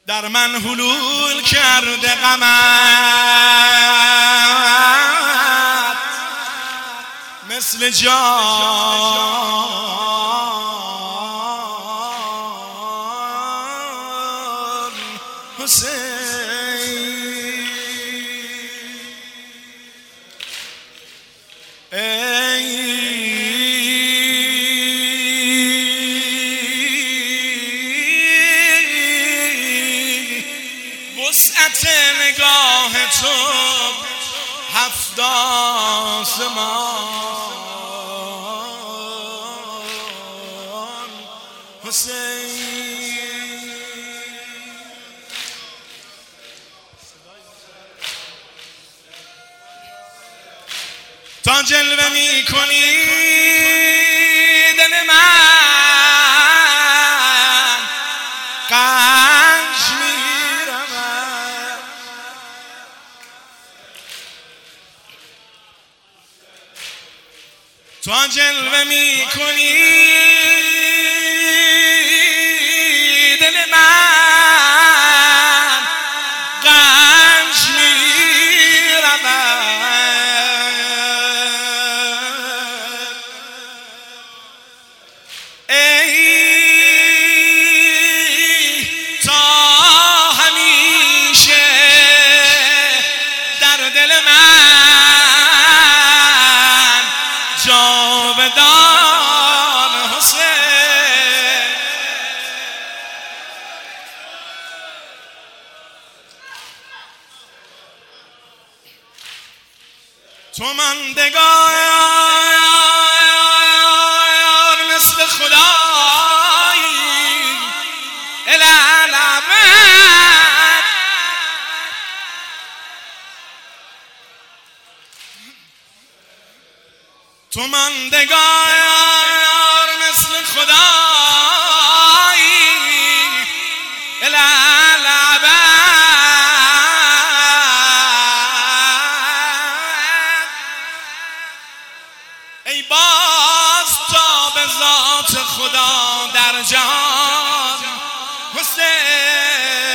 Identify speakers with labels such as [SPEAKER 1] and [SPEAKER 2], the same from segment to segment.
[SPEAKER 1] در من حلول کرده غمت، مثل جان حسین. وسعت نگاه تو هفت آسمان حسین. تا جلوه می کنی دل من قنج می رود، تا جلوه می کنی دل من قنج می رود. جاودان حسین، تو ماندگار مثل خدایی الالعبد، تو ماندگار مثل خدایی الالعبد. ای باز تا به ذات خدا در جهان حسین.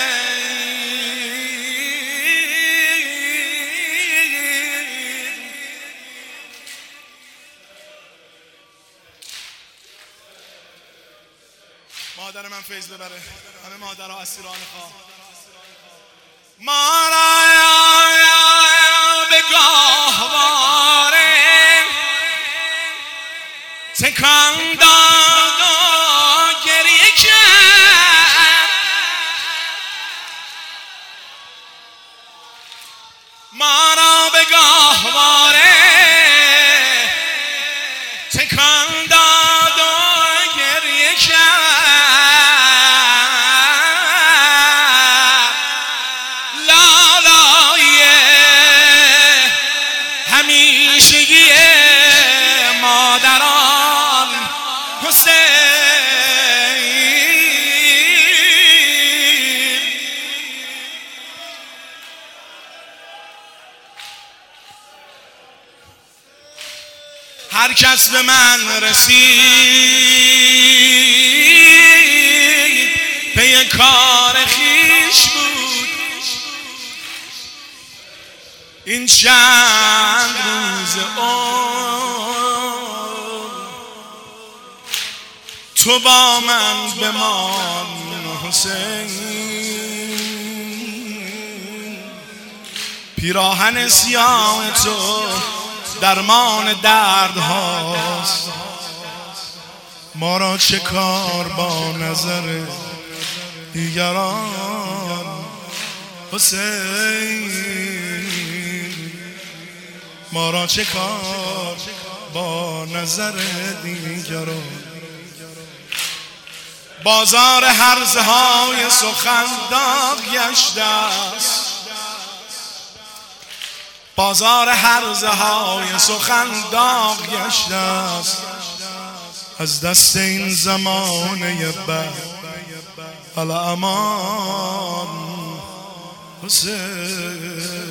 [SPEAKER 1] مادر من فیض ببره، همه مادرها اسیران خواه. ما را به گاهواره تکان داد و گریه کرد، ما را به گاهواره تکان داد و گریه کرد. همیشگی مادران حسین. هر کس به من رسید پی کار خویش بود، این چند روز تو با من بمان حسین. پیراهن سیاه تو درمان درد هاست، ما را چه کار با نظر دیگران حسین. ما را چه کار با نظر دیگران. بازار هرزه های سخن داغ گشته است، بازار هرزه های سخن داغ گشته است. از دست این زمانه بد الامان حسین.